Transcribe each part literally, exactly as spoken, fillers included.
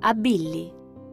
a Billy.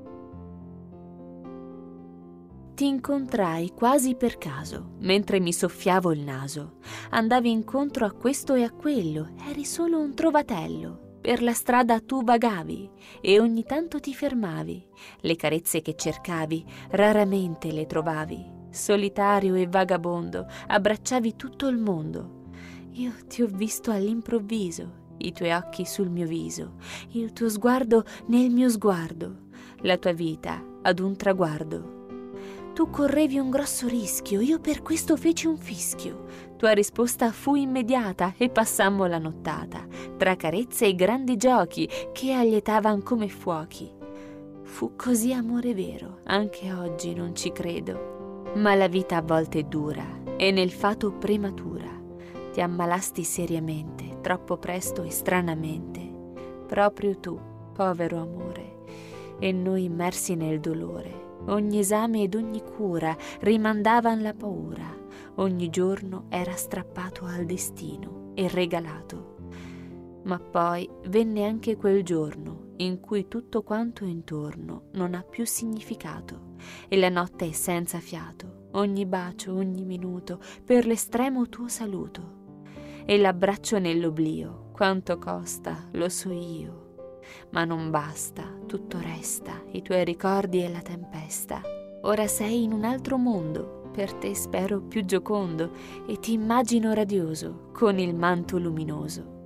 Ti incontrai quasi per caso, mentre mi soffiavo il naso. Andavi incontro a questo e a quello, eri solo un trovatello. Per la strada tu vagavi e ogni tanto ti fermavi. Le carezze che cercavi raramente le trovavi. Solitario e vagabondo, abbracciavi tutto il mondo. Io ti ho visto all'improvviso, i tuoi occhi sul mio viso, il tuo sguardo nel mio sguardo, la tua vita ad un traguardo. Tu correvi un grosso rischio, io per questo feci un fischio. Tua risposta fu immediata e passammo la nottata, tra carezze e grandi giochi che allietavan come fuochi. Fu così amore vero, anche oggi non ci credo. Ma la vita a volte è dura e nel fato prematura. Ti ammalasti seriamente, troppo presto e stranamente. Proprio tu, povero amore, e noi immersi nel dolore. Ogni esame ed ogni cura rimandavan la paura. Ogni giorno era strappato al destino e regalato. Ma poi venne anche quel giorno in cui tutto quanto intorno non ha più significato e la notte è senza fiato. Ogni bacio, ogni minuto per l'estremo tuo saluto. E l'abbraccio nell'oblio, quanto costa, lo so io. Ma non basta, tutto resta, i tuoi ricordi e la tempesta. Ora sei in un altro mondo, per te spero più giocondo, e ti immagino radioso, con il manto luminoso.